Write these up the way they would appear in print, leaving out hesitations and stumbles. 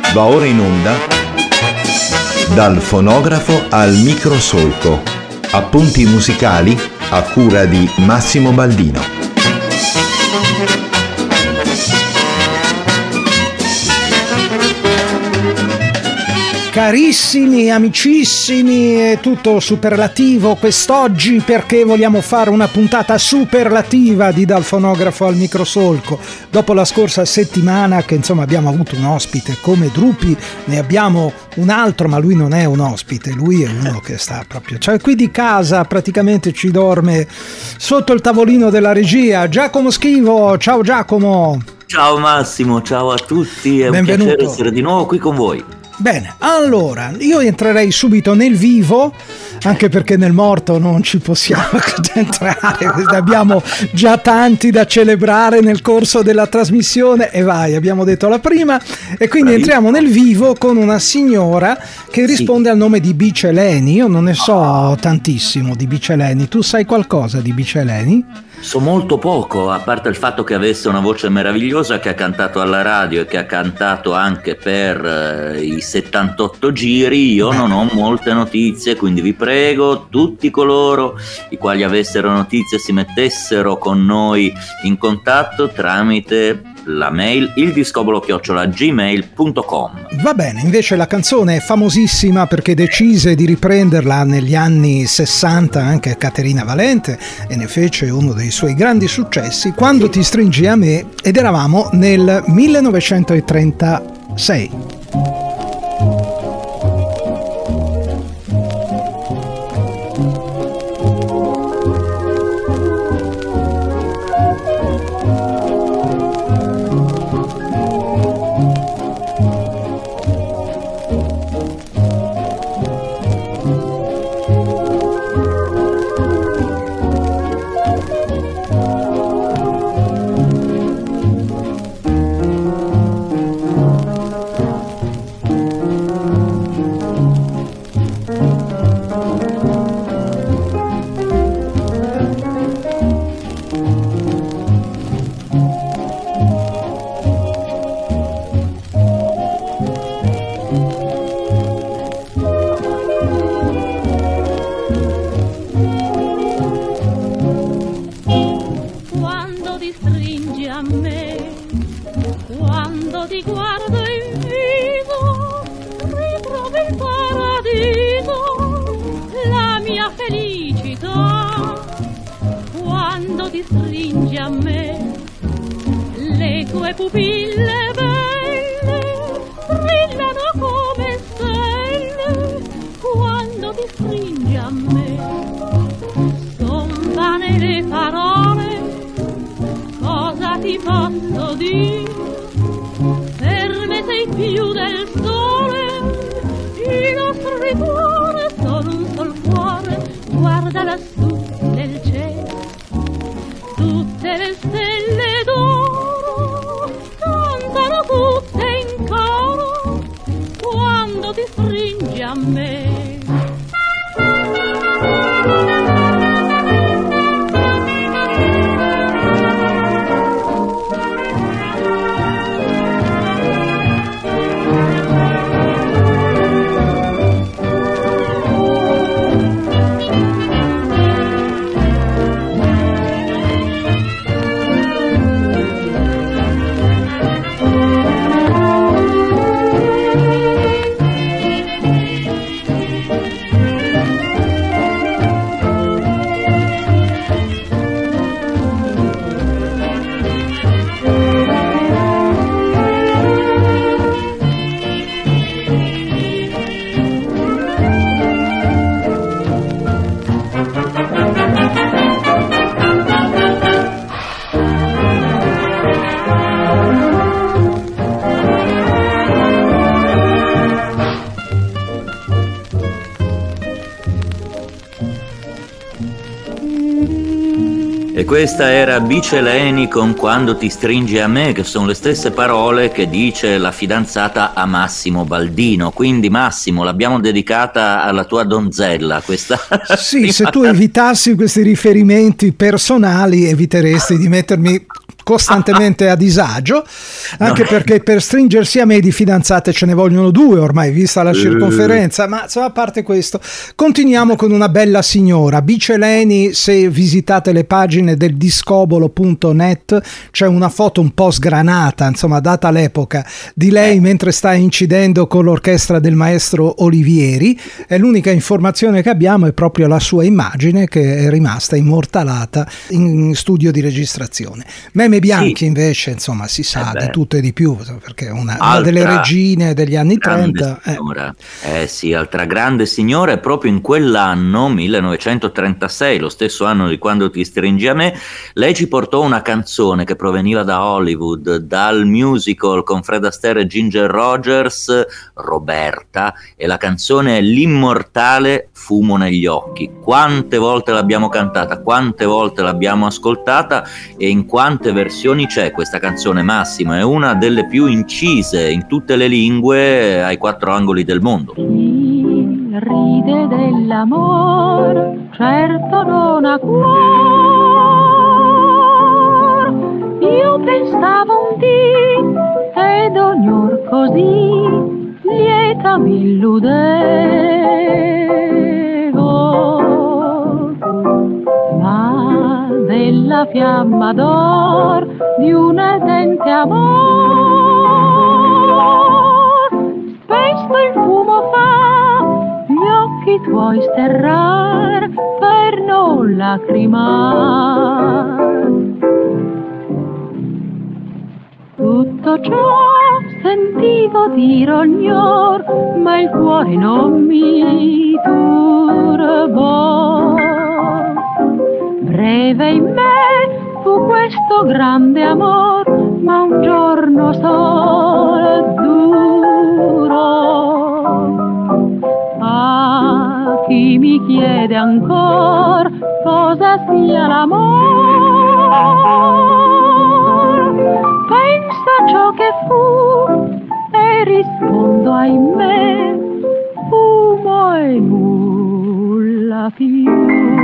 Va ora in onda Dal fonografo al microsolco. Appunti musicali a cura di Massimo Baldino. Carissimi, amicissimi, è tutto superlativo quest'oggi perché vogliamo fare una puntata superlativa di Dal fonografo al microsolco. Dopo la scorsa settimana che insomma abbiamo avuto un ospite come Drupi, ne abbiamo un altro, ma lui non è un ospite, lui è uno che sta proprio, cioè qui di casa, praticamente ci dorme sotto il tavolino della regia. Giacomo Schivo, ciao Giacomo. Ciao Massimo, ciao a tutti, è Benvenuto. un piacere essere di nuovo qui con voi. Bene, allora, io entrerei subito nel vivo, anche perché nel morto non ci possiamo entrare, abbiamo già tanti da celebrare nel corso della trasmissione e vai, abbiamo detto la prima, e quindi entriamo nel vivo con una signora che risponde al nome di Bice Leni. Io non ne so tantissimo di Bice Leni, tu sai qualcosa di Bice Leni? So molto poco, a parte il fatto che avesse una voce meravigliosa, che ha cantato alla radio e che ha cantato anche per i 78 giri. Io non ho molte notizie, quindi vi prego, tutti coloro i quali avessero notizie si mettessero con noi in contatto tramite la mail ildiscobolo@gmail.com. Va bene, invece la canzone è famosissima perché decise di riprenderla negli anni 60 anche Caterina Valente e ne fece uno dei suoi grandi successi, Quando ti stringi a me, ed eravamo nel 1936. E questa era Bice Leni con Quando ti stringi a me, che sono le stesse parole che dice la fidanzata a Massimo Baldino. Quindi Massimo, l'abbiamo dedicata alla tua donzella questa. Sì, se tu evitassi questi riferimenti personali eviteresti di mettermi costantemente a disagio, anche perché per stringersi a me di fidanzate ce ne vogliono 2 ormai, vista la circonferenza, ma insomma, a parte questo, continuiamo con una bella signora, Biceleni. Se visitate le pagine del discobolo.net c'è una foto un po' sgranata, insomma, data l'epoca, di lei mentre sta incidendo con l'orchestra del maestro Olivieri, e l'unica informazione che abbiamo è proprio la sua immagine, che è rimasta immortalata in studio di registrazione. Meme Bianchi invece, insomma, si sa di tutto e di più, perché è una delle regine degli anni 30. Sì, altra grande signora, e proprio in quell'anno 1936, lo stesso anno di Quando ti stringi a me, lei ci portò una canzone che proveniva da Hollywood, dal musical con Fred Astaire e Ginger Rogers, Roberta, e la canzone è l'immortale Fumo negli occhi. Quante volte l'abbiamo cantata, quante volte l'abbiamo ascoltata e in quante versioni c'è questa canzone, Massimo? È una delle più incise in tutte le lingue ai 4 angoli del mondo. Chi ride dell'amor, certo non ha cuor. Io pensavo un dì ed ognor così lieta mi illudevo, ma della fiamma d'or di un ardente amor spesso il fumo fa gli occhi tuoi sterrar per non lacrimar. Tutto ciò sentivo dire ognor, ma il cuore non mi turbò. Breve in me fu questo grande amor, ma un giorno sol durò. Ah, chi mi chiede ancor cosa sia l'amor, penso a ciò che fu e rispondo ahimè, fumo e nulla più.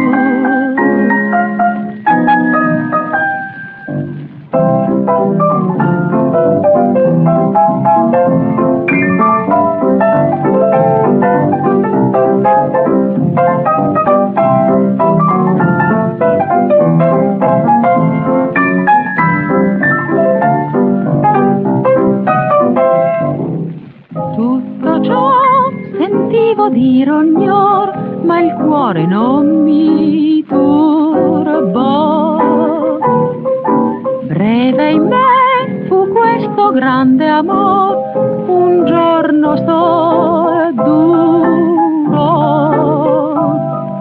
Tutto ciò sentivo dire ognor, ma il cuore non mi turbò. Breve in me fu questo grande amor, un giorno sol durò.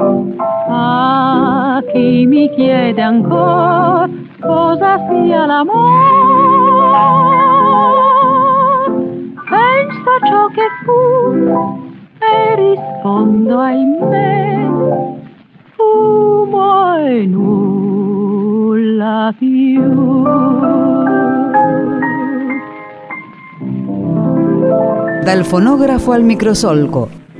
Ah, chi mi chiede ancor cosa sia l'amor, penso a ciò che fu e rispondo ahimè, fumo e nulla più. Dal fonografo al microsolco. Tu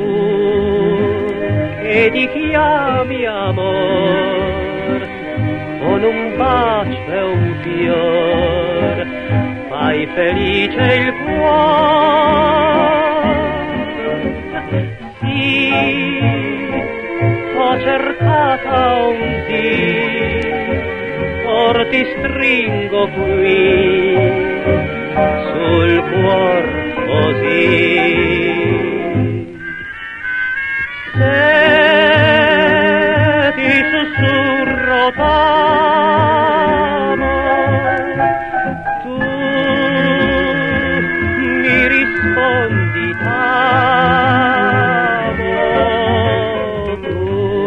che ti chiami amor, con un bacio e un fior fai felice il cuore. Sì, t'ho cercata un dì, or ti stringo qui sul cuor così. Se ti sussurro t'amo, tu mi rispondi t'amo. Tu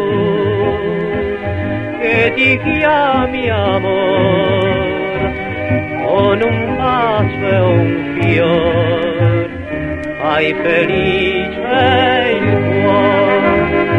che ti chiami amor, con un bacio e un fior fai felice il cuore.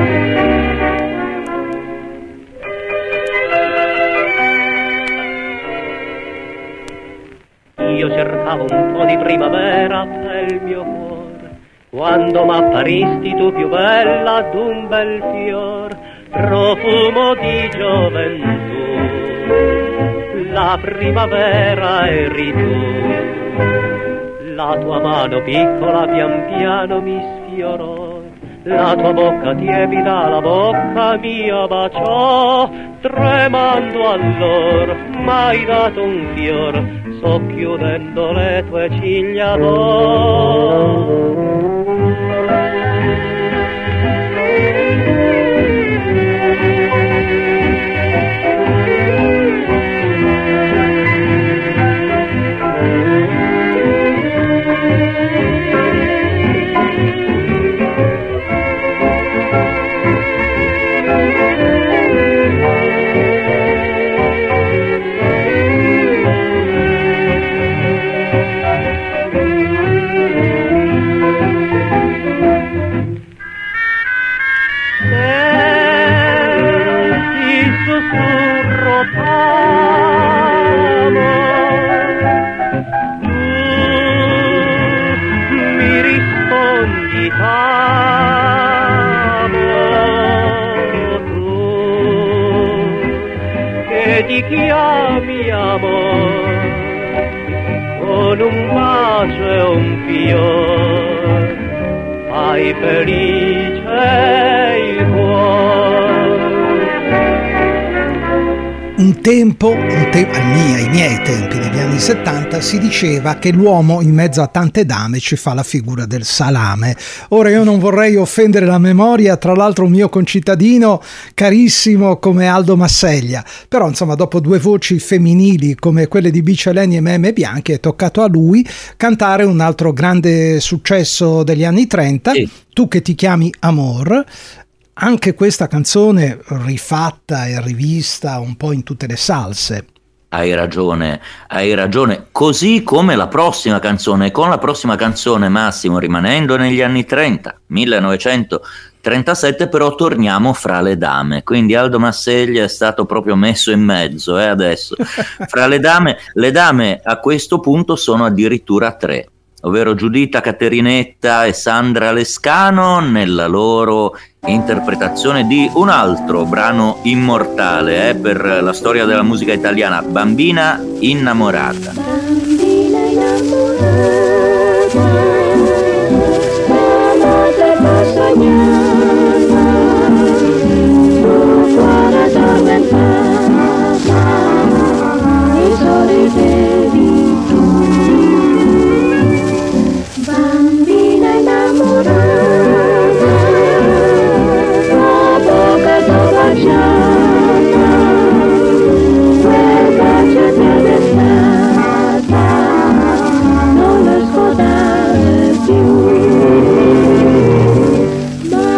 Io cercavo un po' di primavera per il mio cuore, quando m'apparisti tu più bella d'un bel fior, profumo di gioventù. la primavera eri tu. La tua mano piccola pian piano mi sfiorò, la tua bocca tiepida la bocca mia baciò, tremando allor m'hai dato un fior, socchiudendo le tue ciglia d'oro. Ti chiami amor, con un bacio e un fior, fai felice il cuore. Un tempo, ai miei tempi, negli anni 70, si diceva che l'uomo in mezzo a tante dame ci fa la figura del salame. Ora io non vorrei offendere la memoria, tra l'altro un mio concittadino carissimo come Aldo Masseglia, però insomma dopo due voci femminili come quelle di Bicceleni e Meme Bianchi è toccato a lui cantare un altro grande successo degli anni 30, sì. Tu che ti chiami Amor. Anche questa canzone rifatta e rivista un po' in tutte le salse. Hai ragione, così come la prossima canzone. Con la prossima canzone, Massimo, rimanendo negli anni 30, 1937, però torniamo fra le dame, quindi Aldo Masseglia è stato proprio messo in mezzo adesso. Fra le dame a questo punto sono addirittura tre, ovvero Giuditta Caterinetta e Sandra Lescano nella loro interpretazione di un altro brano immortale per la storia della musica italiana, Bambina innamorata. Bambina innamorata, la notte va sognata, il cuore addormentata, i soli devi tu. Bambina innamorata, quel bacio ti è restata, non lo scordare più.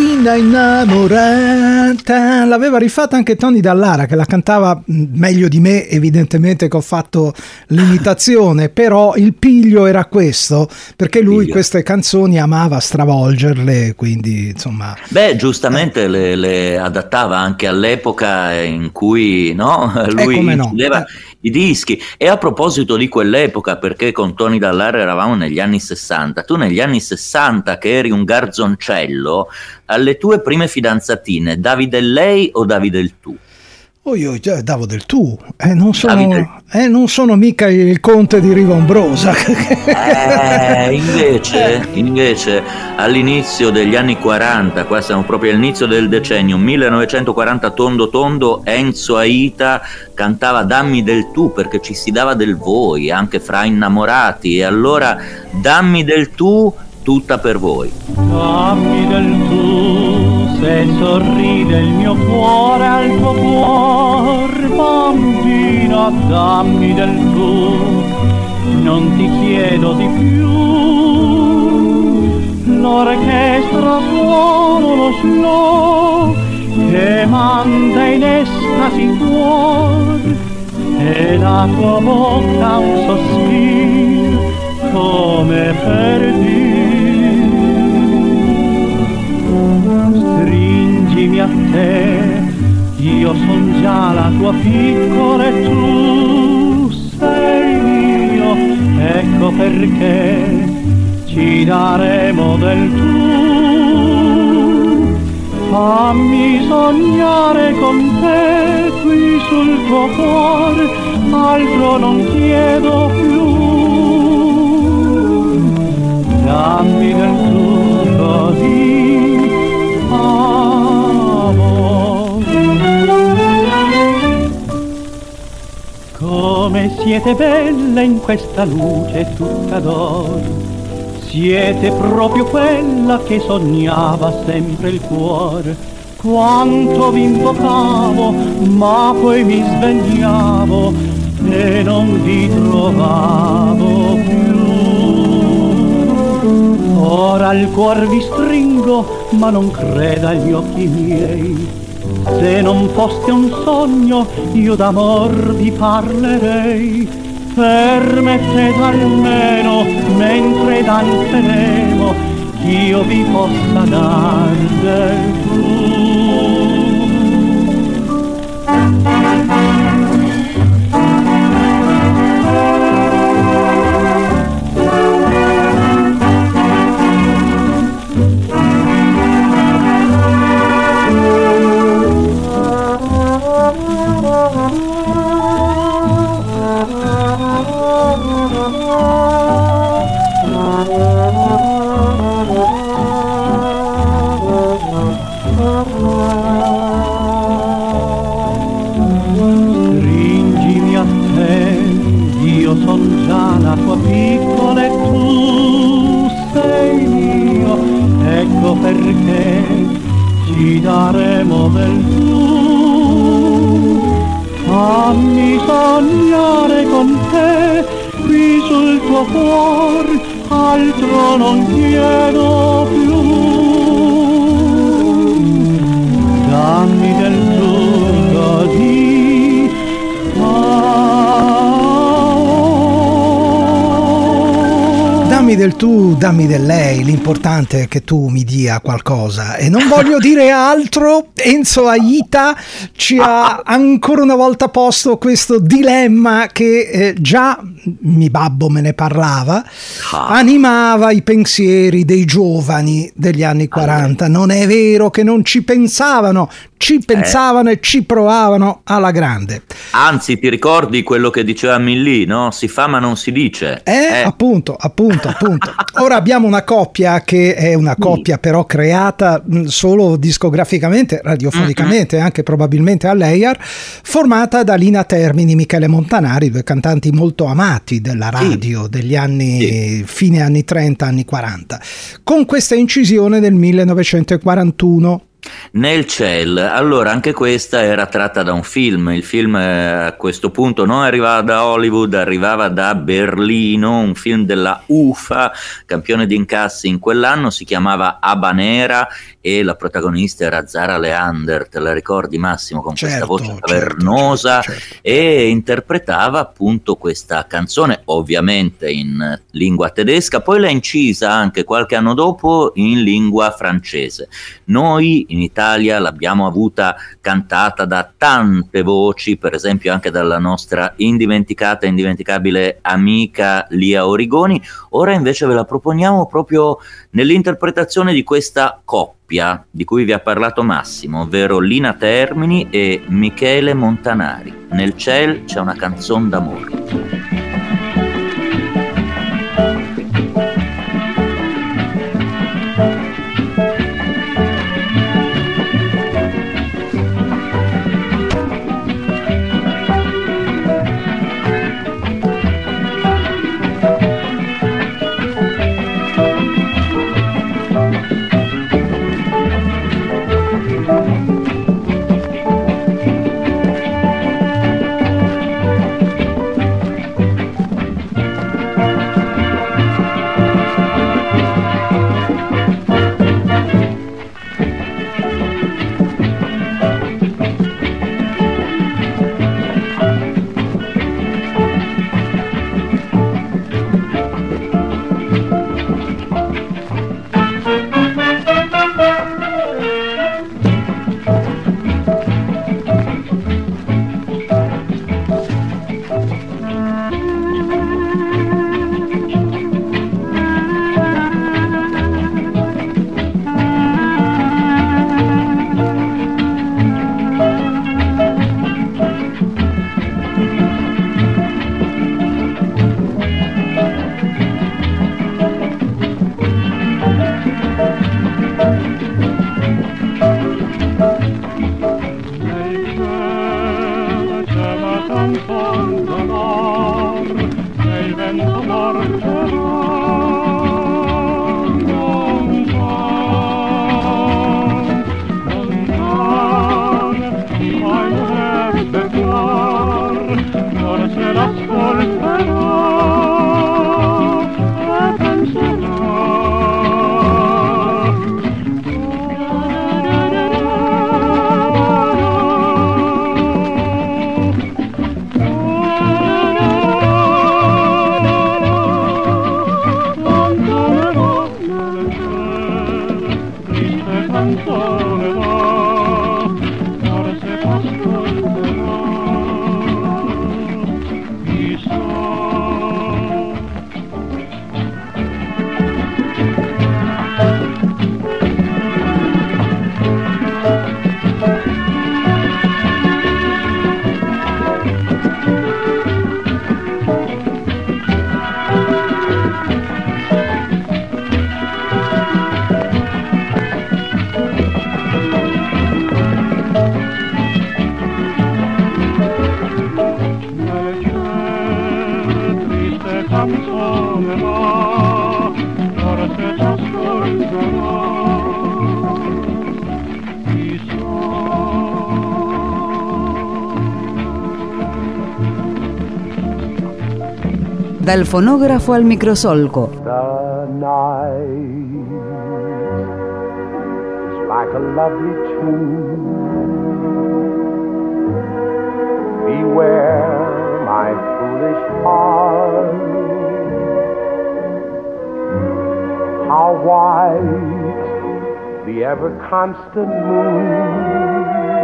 bambina innamorata. L'aveva rifatta anche Tony Dallara, che la cantava meglio di me, evidentemente, che ho fatto l'imitazione, però il piglio era questo, perché lui queste canzoni amava stravolgerle, quindi insomma... Beh, giustamente le adattava anche all'epoca in cui, no? Lui incideva i dischi. E a proposito di quell'epoca, perché con Tony Dallara eravamo negli anni 60, tu negli anni 60 che eri un garzoncello, alle tue prime fidanzatine davi del lei o davi del tu? Io davo del tu, non sono mica il conte di Rivombrosa. Invece all'inizio degli anni 40, qua siamo proprio all'inizio del decennio 1940, tondo, Enzo Aita cantava Dammi del tu, perché ci si dava del voi anche fra innamorati, e allora dammi del tu, tutta per voi. Dammi del tu, se sorride il mio cuore al tuo cuore, bambina, dammi del tu, non ti chiedo di più. L'orchestra suona lo slow che manda in estasi il cuore, e la tua bocca un sospiro come per dire. Stringimi a te, io son già la tua piccola e tu sei mio, ecco perché ci daremo del tu. Fammi sognare con te qui sul tuo cuore, altro non chiedo più. Dammi del tu così, amore. Come siete belle in questa luce tutta d'oro, siete proprio quella che sognava sempre il cuore. Quanto vi invocavo, ma poi mi svegliavo e non vi trovavo più. Ora il cuor vi stringo, ma non creda agli occhi miei. Se non foste un sogno, io d'amor vi parlerei. Permettete almeno, mentre danzeremo, io vi possa dar del tu. Stringimi a te, io son già la tua piccola e tu sei mio, ecco perché ci daremo del tu. Fammi sognare con te qui sul tuo cuore, altro non chiedo più. Dammi del tu così, Dammi del tu, dammi del lei, l'importante è che tu mi dia qualcosa. E non voglio dire altro, Enzo Aita ci ha ancora una volta posto questo dilemma che già mio babbo me ne parlava, animava i pensieri dei giovani degli anni 40. Non è vero che non ci pensavano, ci pensavano e ci provavano alla grande. Anzi, ti ricordi quello che diceva Millì, no? Si fa ma non si dice. Appunto. Ora abbiamo una coppia che è una coppia però creata solo discograficamente, radiofonicamente, anche probabilmente all'EIAR, formata da Lina Termini, Michele Montanari, due cantanti molto amati della radio degli anni fine anni 30, anni 40, con questa incisione del 1941. Nel ciel. Allora, anche questa era tratta da un film. Il film a questo punto non arrivava da Hollywood, arrivava da Berlino, un film della UFA, campione di incassi in quell'anno, si chiamava Habanera e la protagonista era Zara Leander, te la ricordi Massimo, con questa voce cavernosa, certo. E interpretava appunto questa canzone ovviamente in lingua tedesca, poi l'ha incisa anche qualche anno dopo in lingua francese. Noi in Italia l'abbiamo avuta cantata da tante voci, per esempio anche dalla nostra indimenticabile amica Lia Origoni. Ora invece ve la proponiamo proprio nell'interpretazione di questa coppia di cui vi ha parlato Massimo, ovvero Lina Termini e Michele Montanari. Nel ciel c'è una canzone d'amore. Dal fonografo al microsolco. The night is like a lovely tune. Beware my foolish heart. How white the ever-constant moon.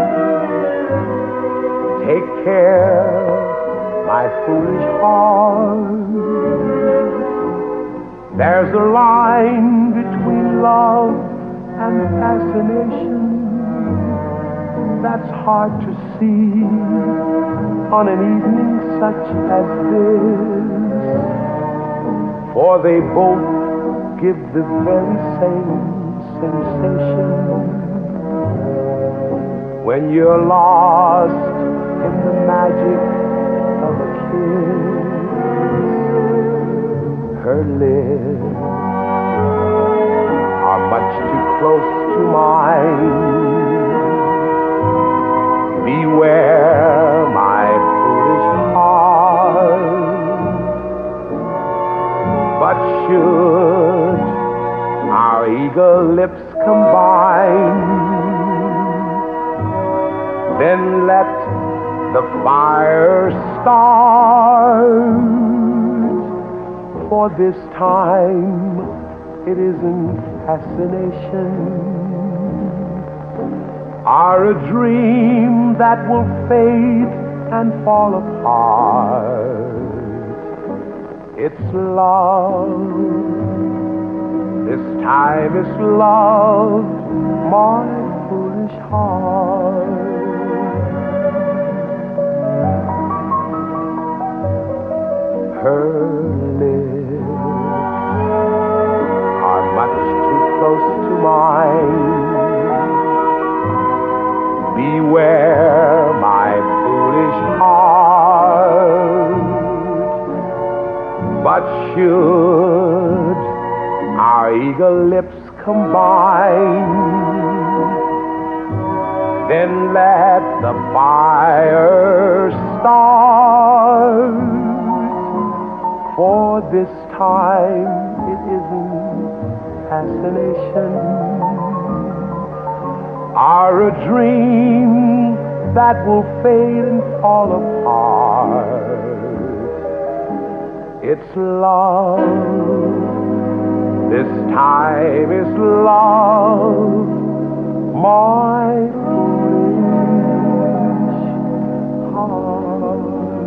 Take care, my foolish heart. There's a line between love and fascination that's hard to see on an evening such as this, for they both give the very same sensation when you're lost in the magic of a kiss. Her lips are much too close to mine. Beware my foolish heart. But should our eager lips combine, Then let the fire start. For this time it isn't fascination or a dream that will fade and fall apart. It's love. This time it's love, my foolish heart. Her lips are much too close to mine. Beware, my foolish heart. But should our eager lips combine, then let the fire start. For this time it isn't fascination or a dream that will fade and fall apart. It's love. This time is love, my foolish heart.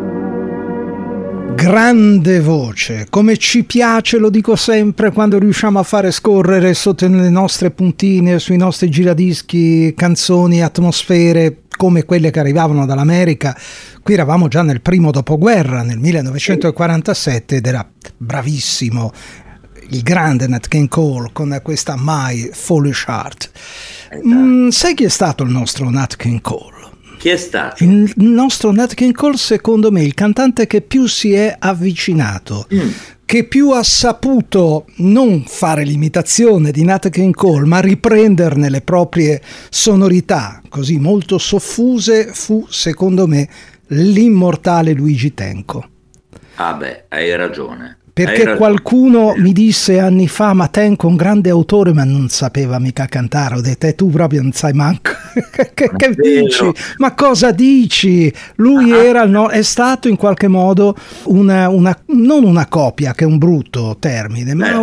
Grande voce, come ci piace, lo dico sempre, quando riusciamo a fare scorrere sotto le nostre puntine, sui nostri giradischi, canzoni, atmosfere come quelle che arrivavano dall'America. Qui eravamo già nel primo dopoguerra, nel 1947, ed era bravissimo il grande Nat King Cole con questa My Foolish Heart. Sai chi è stato il nostro Nat King Cole? Chi è stato? Il nostro Nat King Cole, secondo me, il cantante che più si è avvicinato, che più ha saputo non fare l'imitazione di Nat King Cole, ma riprenderne le proprie sonorità, così molto soffuse, fu, secondo me, l'immortale Luigi Tenco. Ah beh, hai ragione. Perché qualcuno mi disse anni fa: ma Tenco è un grande autore, ma non sapeva mica cantare. Ho detto: tu proprio non sai manco che dici? Ma cosa dici? Lui è stato in qualche modo non una copia, che è un brutto termine, ma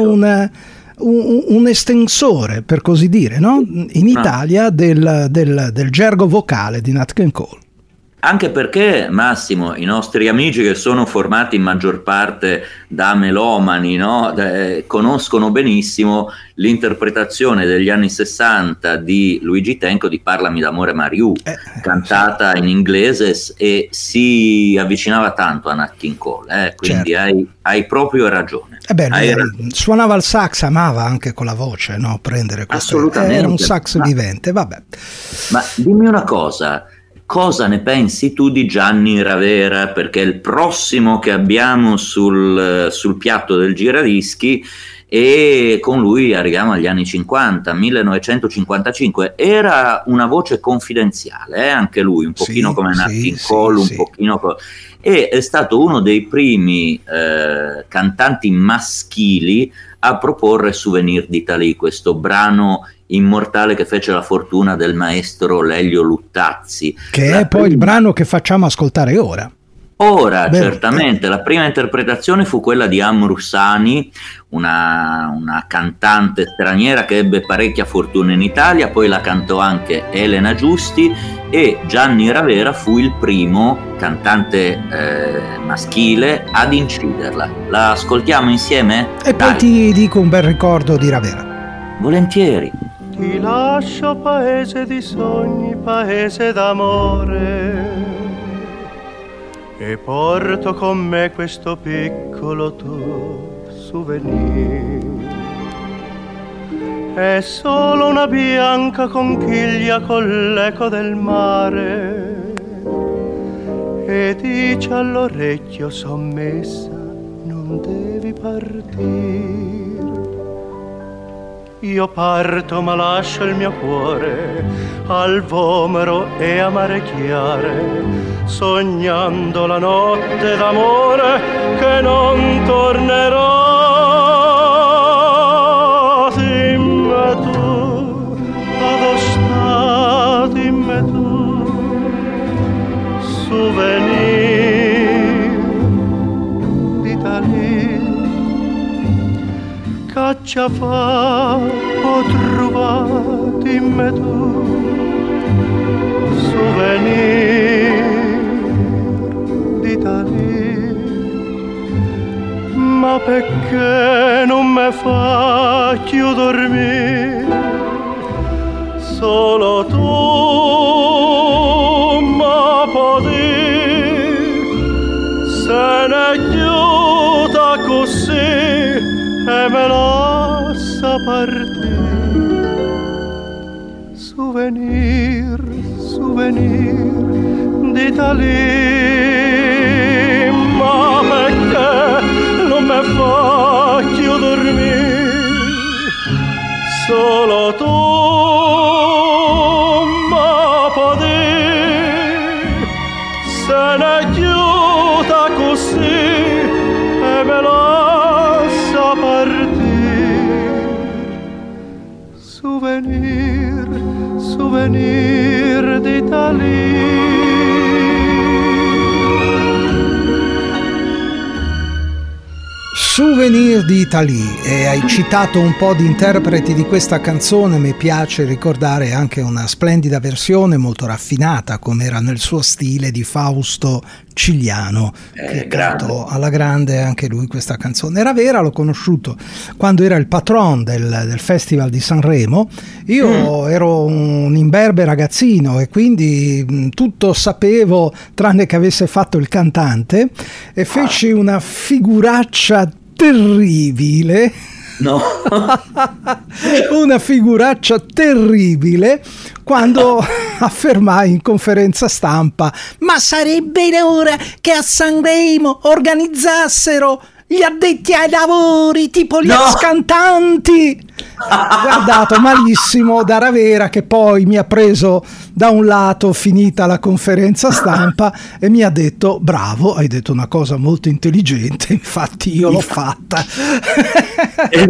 un estensore, per così dire, no? In Italia del gergo vocale di Nat King Cole. Anche perché, Massimo, i nostri amici che sono formati in maggior parte da melomani, no? Conoscono benissimo l'interpretazione degli anni 60 di Luigi Tenco di Parlami d'amore Mariù, cantata in inglese, e si avvicinava tanto a Nat King Cole, quindi certo. hai proprio ragione. Suonava il sax, amava anche con la voce, no? Prendere questo. Assolutamente. Era un sax vivente, vabbè. Ma dimmi una cosa. Cosa ne pensi tu di Gianni Ravera? Perché è il prossimo che abbiamo sul piatto del giradischi, e con lui arriviamo agli anni 50, 1955. Era una voce confidenziale, anche lui, un pochino come Nat King Cole, un pochino e è stato uno dei primi cantanti maschili a proporre Souvenir d'Italie, questo brano immortale che fece la fortuna del maestro Lelio Luttazzi, che è poi il brano che facciamo ascoltare ora. Certamente la prima interpretazione fu quella di Amrussani, una cantante straniera che ebbe parecchia fortuna in Italia, poi la cantò anche Elena Giusti, e Gianni Ravera fu il primo cantante maschile ad inciderla. La ascoltiamo insieme? E poi ti dico un bel ricordo di Ravera. Volentieri. Ti lascio paese di sogni, paese d'amore, e porto con me questo piccolo tuo souvenir. È solo una bianca conchiglia con l'eco del mare, e dice all'orecchio sommessa: non devi partire. Io parto ma lascio il mio cuore al vomero e a mare chiare, sognando la notte d'amore che non tornerò. Dimmi tu, dove sta, dimmi tu, faccia fa ho trovato in me tu souvenir d'Italia, ma perché non mi faccio dormire solo tu ma poter se ne chiuda così e me lascia partire. Souvenir, souvenir d'Italia, ma perché non mi faccio dormire solo tu ma poter se ne chiuda così e me lascia partire. Souvenir, souvenir d'Italia. Souvenir d'Italie, e hai citato un po' di interpreti di questa canzone. Mi piace ricordare anche una splendida versione molto raffinata, come era nel suo stile, di Fausto Cigliano, che cantò alla grande anche lui questa canzone. Era vera, l'ho conosciuto quando era il patron del Festival di Sanremo. Io ero un imberbe ragazzino e quindi tutto sapevo tranne che avesse fatto il cantante, e feci una figuraccia terribile. No. Una figuraccia terribile quando affermai in conferenza stampa: ma sarebbe ora che a Sanremo organizzassero gli addetti ai lavori, tipo gli ascantanti. Guardato malissimo da Ravera, che poi mi ha preso da un lato finita la conferenza stampa e mi ha detto: bravo, hai detto una cosa molto intelligente, infatti io l'ho fatta. E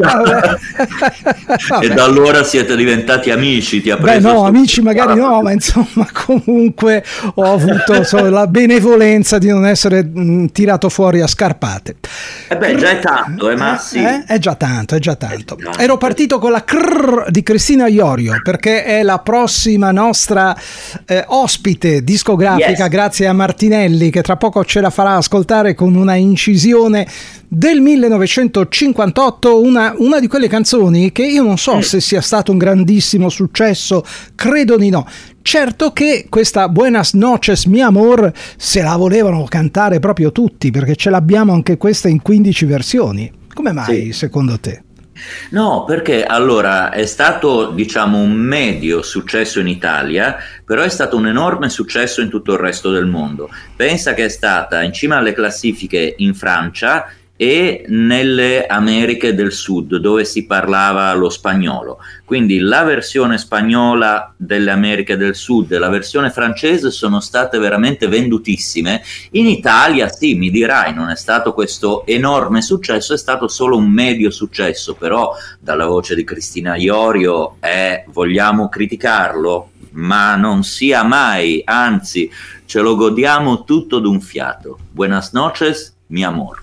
da allora siete diventati amici? Ti ha preso? Beh no, amici magari no, ma insomma comunque ho avuto la benevolenza di non essere tirato fuori a scarpate. Beh, già è tanto, Massi. È già tanto, è già tanto. Ero partito con la crrr di Cristina Iorio, perché è la prossima nostra ospite discografica, grazie a Martinelli, che tra poco ce la farà ascoltare con una incisione del 1958, una di quelle canzoni che io non so se sia stato un grandissimo successo, credo di no. Certo che questa Buenas noches mi amor se la volevano cantare proprio tutti, perché ce l'abbiamo anche questa in 15 versioni. Come mai, secondo te? No, perché allora è stato, diciamo, un medio successo in Italia, però è stato un enorme successo in tutto il resto del mondo. Pensa che è stata in cima alle classifiche in Francia e nelle Americhe del Sud, dove si parlava lo spagnolo. Quindi la versione spagnola delle Americhe del Sud e la versione francese sono state veramente vendutissime. In Italia, sì, mi dirai, non è stato questo enorme successo, è stato solo un medio successo, però dalla voce di Cristina Iorio vogliamo criticarlo? Ma non sia mai, anzi, ce lo godiamo tutto d'un fiato. Buenas noches, mi amor.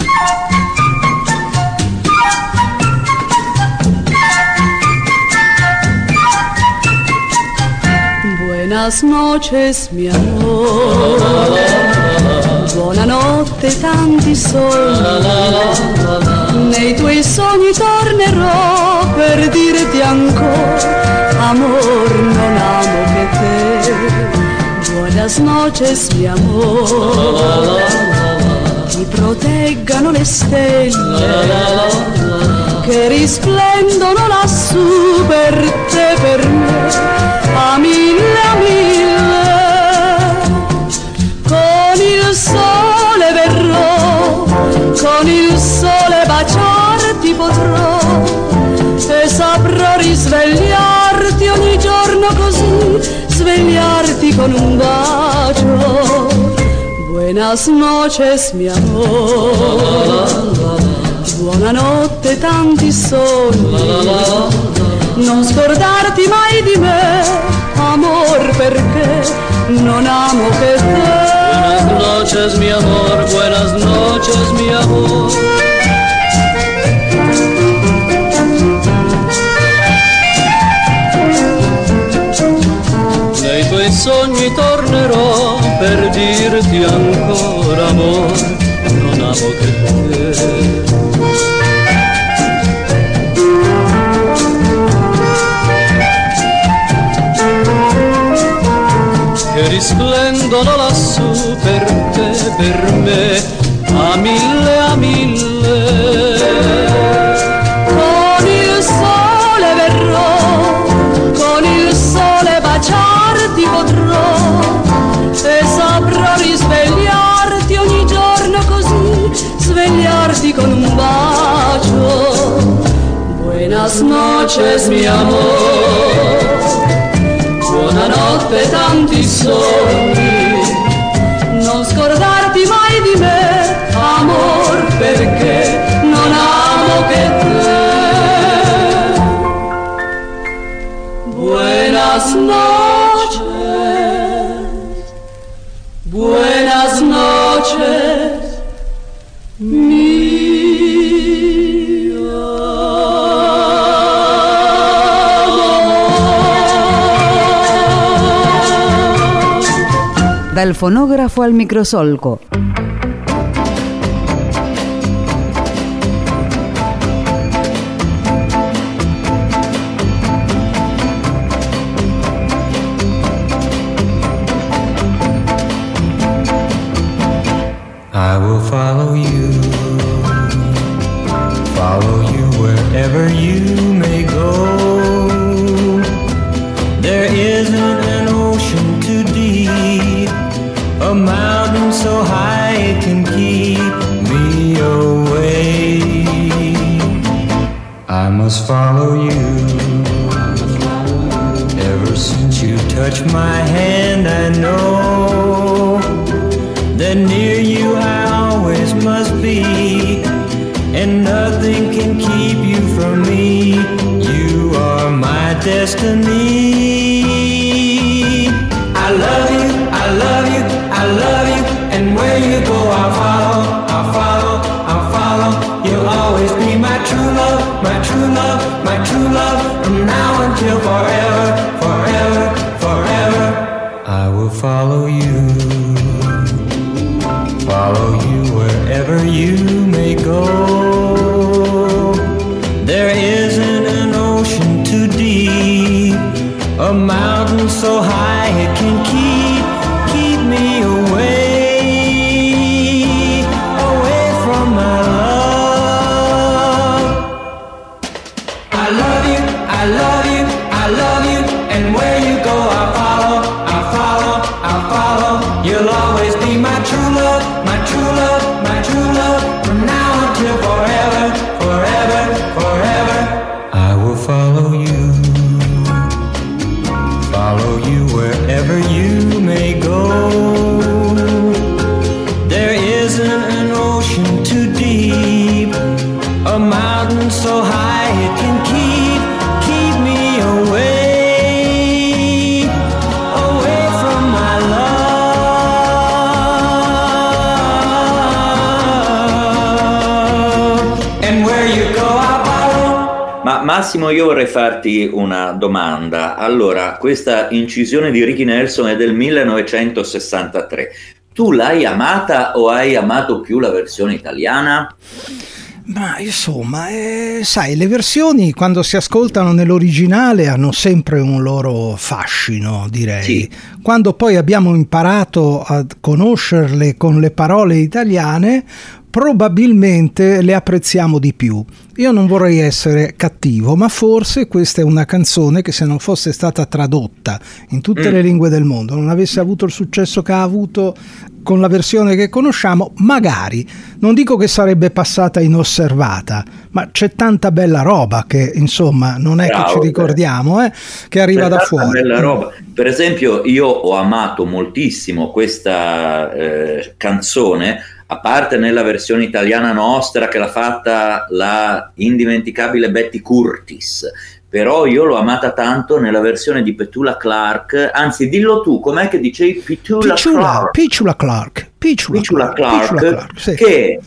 Buenas noches, mi amor. Buonanotte, tanti sogni. Nei tuoi sogni tornerò per dirti ancora: amor, non amo che te. Buenas noches, mi amor. Ti proteggano le stelle che risplendono lassù per te, per me, a mille, a mille. Con il sole verrò, con il sole baciarti potrò, e saprò risvegliarti ogni giorno così, svegliarti con un bacio. Buenas noches, mi amor. Buonanotte, tanti sogni. Non scordarti mai di me, amor, perché non amo che te. Buenas noches, mi amor. Buenas noches, mi amor. nei sogni tornerò per dirti ancora amor, non amo che te. Che risplendono lassù per te, per me, a mille, a mille. Con il sole verrò, con il sole baciarti potrò, e saprò risvegliarti ogni giorno così, svegliarti con un bacio. Buenas noches, mi amor. Buonanotte, tanti sogni, non scordarti mai di me, amor, perché non amo che te. Buenas noches, buenas noches, Dal fonografo al microsolco. I will follow you wherever you may go. There isn't an ocean too deep, a mountain so high it can keep me away. I must follow you. Ever since you touched my hand, I know that near you I always must be, and nothing can keep you from me. You are my destiny. I love you, I love you, I love you, and where you go I'll follow, I'll follow, I'll follow. You'll always be my true love, my true love, my true love, from now until forever, forever, forever. I will follow you wherever you may go. There isn't an ocean too deep, a mountain so high it can keep me away, away from my love. I love you, I love you, I love you, and where you go I'll follow, I'll follow, I'll follow. You'll always be my true love, my true love, my true love, from now until forever, forever, forever. I will follow you wherever you may go. There isn't an ocean too deep, a mountain so high it can keep me away, away from my love. And where you go I'll follow. Ma Massimo, io vorrei farti una domanda. Allora, questa incisione di Ricky Nelson è del 1963. Tu l'hai amata o hai amato più la versione italiana? Ma insomma, sai, le versioni quando si ascoltano nell'originale hanno sempre un loro fascino, direi. Sì. Quando poi abbiamo imparato a conoscerle con le parole italiane, probabilmente le apprezziamo di più. Io non vorrei essere cattivo, ma forse questa è una canzone che, se non fosse stata tradotta in tutte le lingue del mondo, non avesse avuto il successo che ha avuto con la versione che conosciamo, magari, non dico che sarebbe passata inosservata, ma c'è tanta bella roba che, insomma, non è che ci ricordiamo, che arriva da fuori. Bella roba. Per esempio, io ho amato moltissimo questa canzone, a parte nella versione italiana nostra che l'ha fatta la indimenticabile Betty Curtis, però io l'ho amata tanto nella versione di Petula Clark, anzi dillo tu, com'è che dicevi? Petula Clark, sì. Che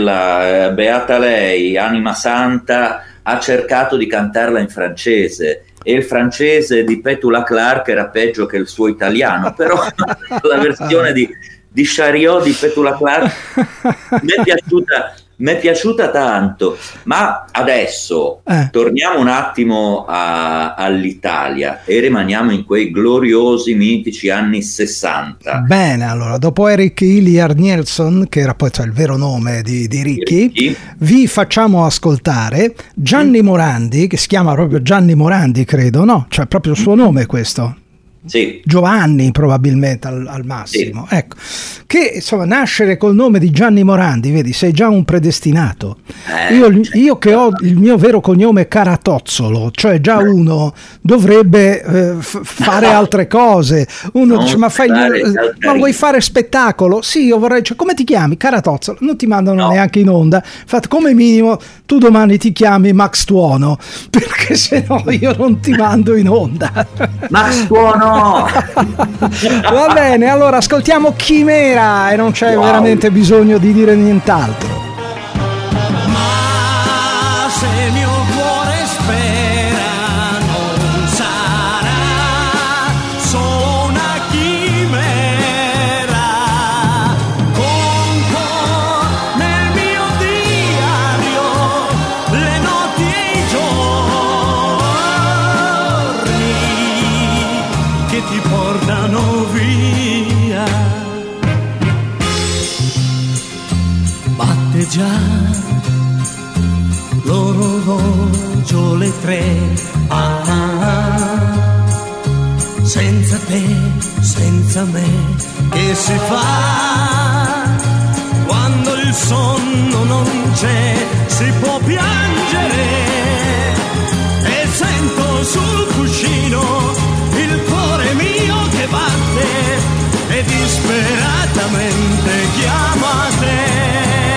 poverella, beata lei, anima santa, ha cercato di cantarla in francese e il francese di Petula Clark era peggio che il suo italiano, però la versione di Chariot di Petula Clark mi è piaciuta tanto. Ma adesso torniamo un attimo all'Italia e rimaniamo in quei gloriosi, mitici anni 60. Bene, allora, dopo Eric Hilliard Nielsen, che era poi il vero nome di Ricky, vi facciamo ascoltare Gianni Morandi, che si chiama proprio Gianni Morandi, credo, no? Cioè proprio il suo nome questo. Sì. Giovanni probabilmente al massimo, sì. Ecco, che insomma nascere col nome di Gianni Morandi, vedi, sei già un predestinato. Io che ho il mio vero cognome Caratozzolo, cioè già uno dovrebbe fare altre cose. Uno dice: ma vuoi fare spettacolo? Sì, io vorrei, cioè, come ti chiami? Caratozzolo. Non ti mandano neanche in onda. Infatti, come minimo tu domani ti chiami Max Tuono, perché se no io non ti mando in onda. Max Tuono. Va bene, allora ascoltiamo Chimera e non c'è veramente bisogno di dire nient'altro. Ma se il mio cuore spera non sarà solo una chimera, conto nel mio diario le notti e i giorni che ti portano via. Batte già l'orologio le 3, senza te, senza me, che si fa? Quando il sonno non c'è si può piangere, e sento sul cuscino il cuore mio che batte e disperatamente chiama te.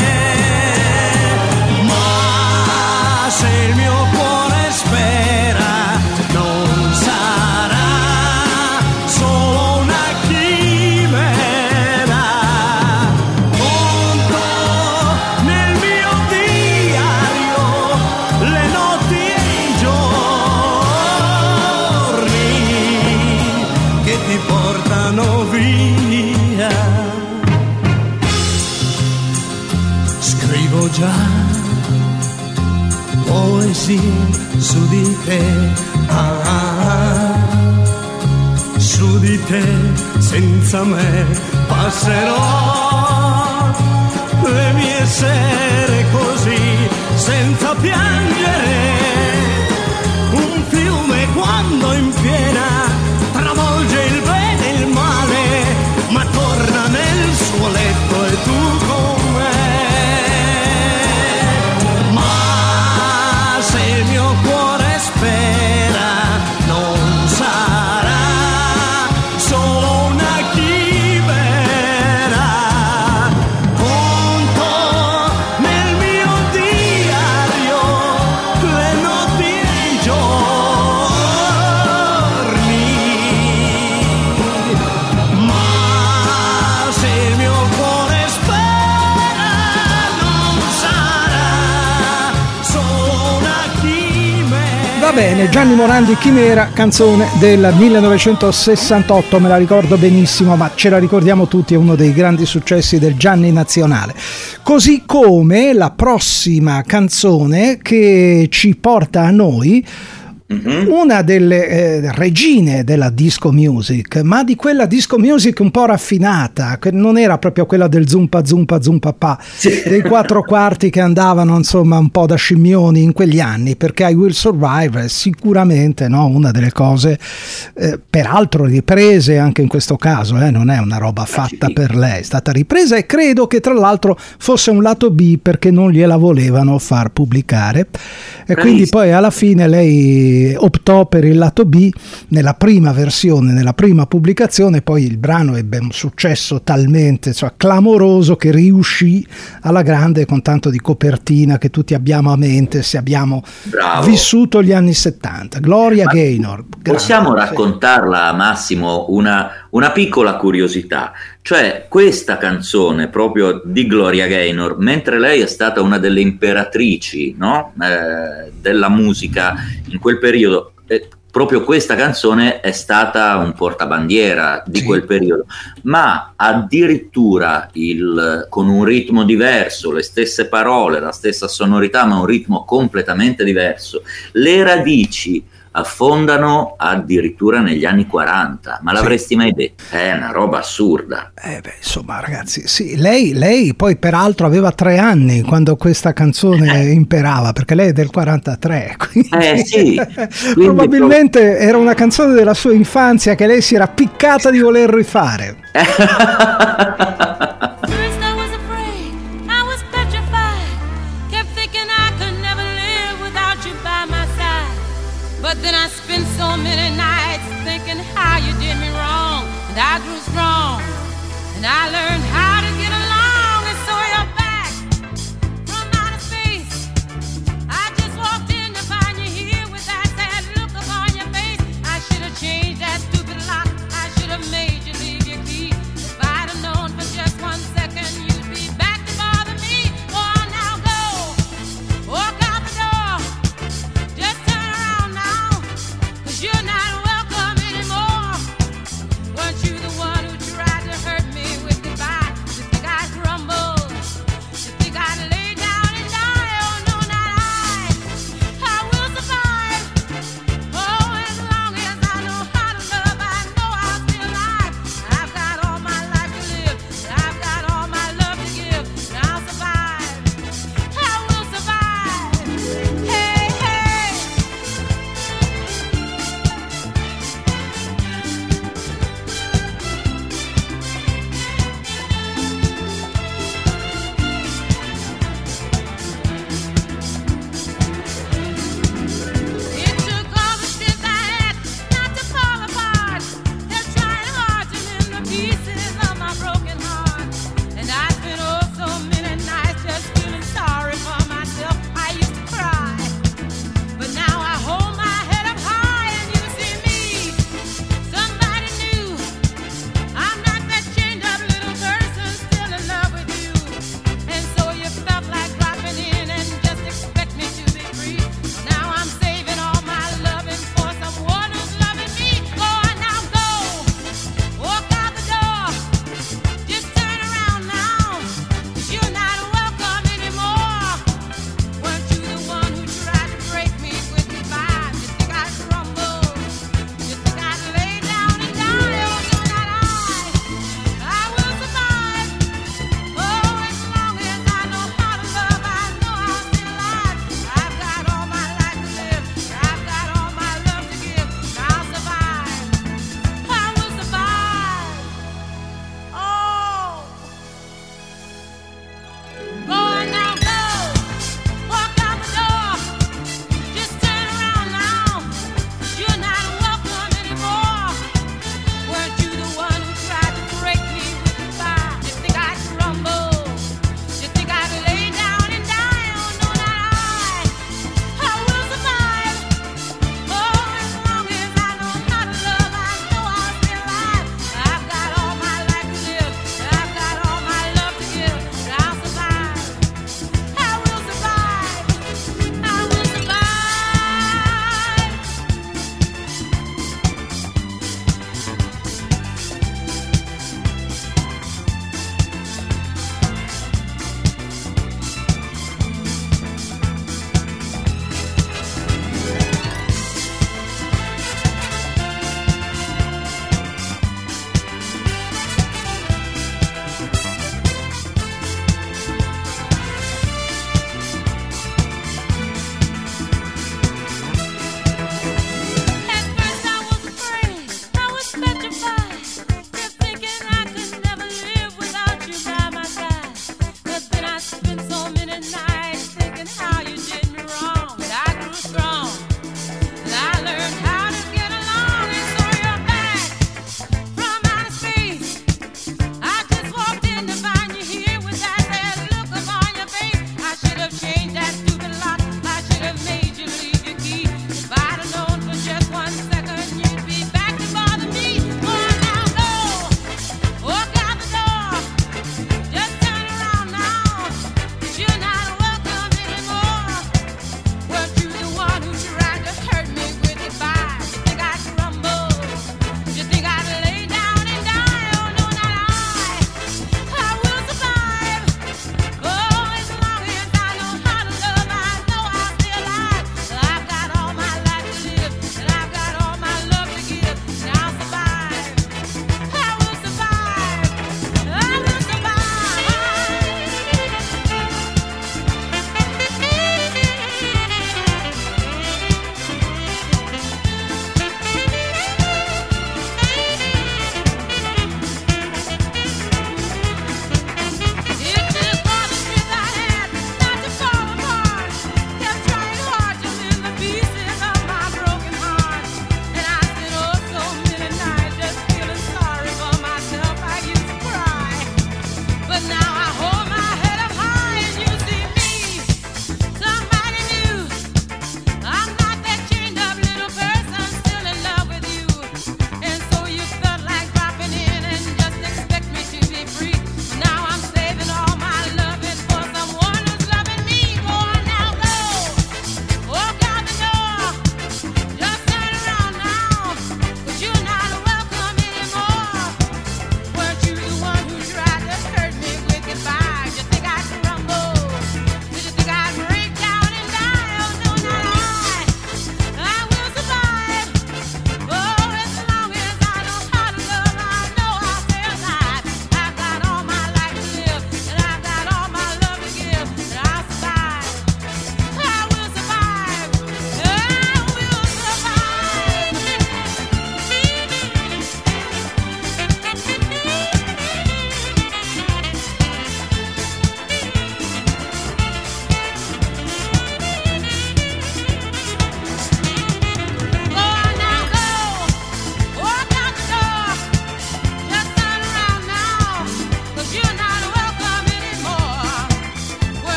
Ma se il mio cuore spera non sarà solo una chimera, conto nel mio diario le notti e i giorni che ti portano via. Scrivo già poesie su di te, su di te, senza me passerò le mie sere così, senza piangere. Un fiume quando in piena travolge il bene e il male, ma torna nel suo letto e tu con me. Ma se il mio cuore spera non sarà solo una chimera, conto nel mio diario le notti e i giorni. Ma se il mio cuore spera non sarà solo una chimera. Va bene, Gianni Morandi, Chimera, canzone del 1968, me la ricordo benissimo, ma ce la ricordiamo tutti, è uno dei grandi successi del Gianni nazionale. Così come la prossima canzone che ci porta a noi una delle regine della disco music, ma di quella disco music un po' raffinata, che non era proprio quella del zumpa zumpa zumpa pa, dei 4 quarti che andavano insomma un po' da scimmioni in quegli anni, perché I Will Survive è sicuramente una delle cose, peraltro riprese anche in questo caso, non è una roba fatta per lei, è stata ripresa e credo che tra l'altro fosse un lato B perché non gliela volevano far pubblicare, e quindi poi alla fine lei optò per il lato B nella prima versione, nella prima pubblicazione. Poi il brano ebbe un successo talmente clamoroso che riuscì alla grande con tanto di copertina che tutti abbiamo a mente se abbiamo vissuto gli anni 70. Gloria Gaynor. Possiamo raccontarla, Massimo, una piccola curiosità, cioè questa canzone proprio di Gloria Gaynor, mentre lei è stata una delle imperatrici della musica in quel periodo, proprio questa canzone è stata un portabandiera di quel periodo, ma addirittura con un ritmo diverso, le stesse parole, la stessa sonorità, ma un ritmo completamente diverso. Le radici affondano addirittura negli anni 40, ma l'avresti mai detto? È una roba assurda. Insomma, ragazzi, sì, lei poi peraltro aveva 3 anni quando questa canzone imperava, perché lei è del 43, quindi, sì. Probabilmente era una canzone della sua infanzia che lei si era piccata di voler rifare. But then I spent so many nights thinking how you did me wrong, and I grew strong, and I learned how to get along, and so you're back from outer space. I just walked in to find you here with that sad look upon your face. I should have changed that stupid lock, I should have made you leave your key. If I'd have known for just 1 second you'd be back to bother me. Oh, now go, walk out the door, just turn around now, 'cause you're not welcome anymore. Weren't you the one who tried to hurt me with goodbye?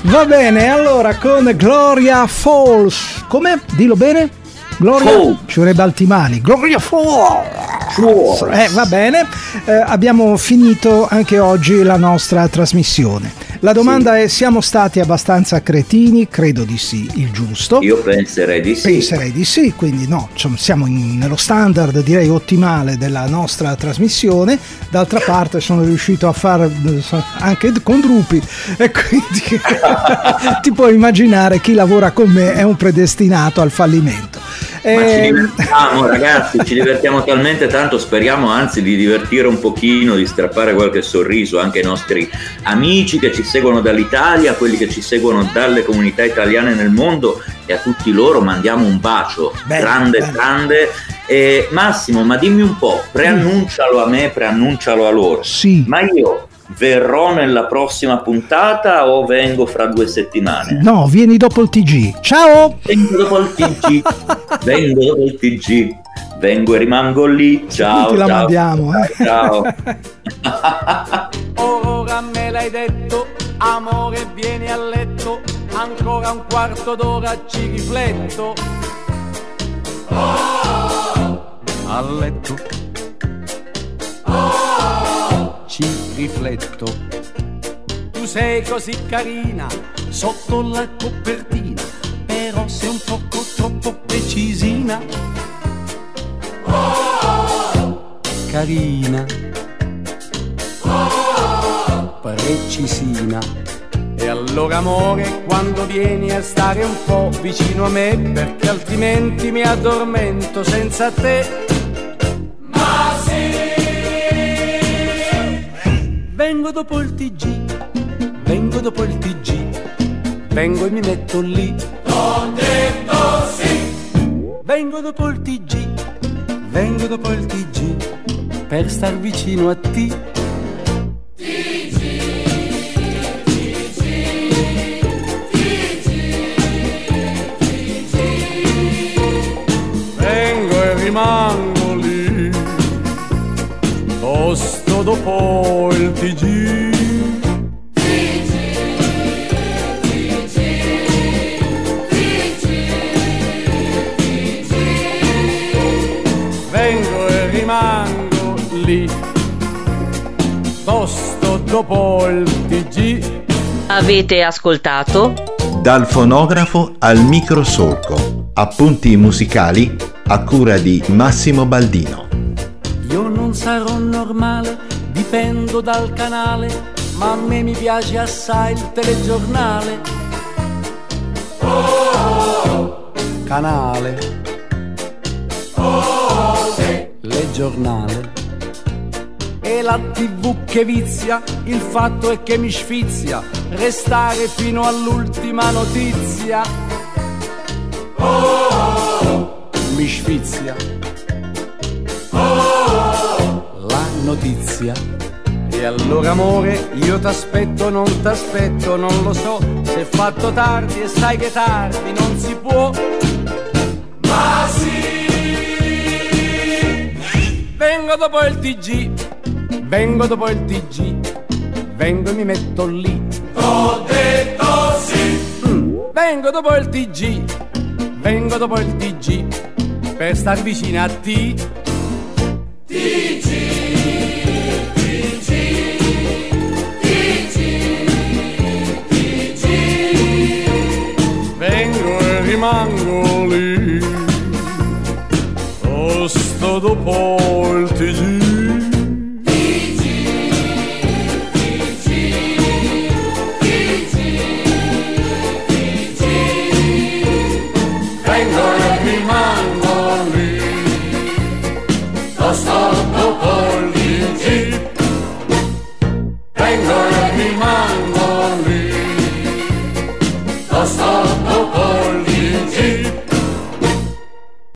Va bene, allora con Gloria Falls. Come? Dillo bene? Gloria? Ci vorrebbe Altimani. Gloria Falls. Va bene. Abbiamo finito anche oggi la nostra trasmissione. La domanda è: siamo stati abbastanza cretini? Credo di sì, il giusto. Io penserei di sì. Penserei di sì, quindi no, siamo nello standard direi ottimale della nostra trasmissione. D'altra parte sono riuscito a fare anche con Drupi e quindi ti puoi immaginare chi lavora con me è un predestinato al fallimento. Ma ci divertiamo, ragazzi, ci divertiamo talmente tanto, speriamo anzi di divertire un pochino, di strappare qualche sorriso anche ai nostri amici che ci seguono dall'Italia, quelli che ci seguono dalle comunità italiane nel mondo, e a tutti loro mandiamo un bacio grande. Massimo, ma dimmi un po', preannuncialo a me, preannuncialo a loro. Sì. Ma io verrò nella prossima puntata o vengo fra 2 settimane? No, vieni dopo il TG. Ciao! Vengo dopo il TG. Vengo e rimango lì. Ciao. Ti la mandiamo. Ciao. Ora me l'hai detto, amore, vieni a letto. Ancora un quarto d'ora ci rifletto. A letto. Ci rifletto. Tu sei così carina sotto la copertina, però sei un poco troppo precisina. Carina, precisina. E allora amore, quando vieni a stare un po' vicino a me, perché altrimenti mi addormento senza te. Ma sì! Vengo dopo il TG, vengo dopo il TG, vengo e mi metto lì. T'ho detto sì! Vengo dopo il TG, vengo dopo il TG, per star vicino a te. Rimango lì, tosto dopo il TG. Vengo e rimango lì, tosto dopo il TG. Avete ascoltato? Dal fonografo al microsolco. Appunti musicali a cura di Massimo Baldino. Io non sarò normale, dipendo dal canale, ma a me mi piace assai il telegiornale. Canale. Le giornale. E la TV che vizia, il fatto è che mi sfizia restare fino all'ultima notizia. Mi sfizia la notizia. E allora amore, io t'aspetto, non t'aspetto, non lo so se è fatto tardi e sai che tardi non si può. Ma sì! Vengo dopo il TG, vengo dopo il TG, vengo e mi metto lì. T'ho detto sì! Vengo dopo il TG, vengo dopo il TG, per star vicino a te. TG, TG, TG, TG. Vengo e rimango lì, tosto dopo il TG.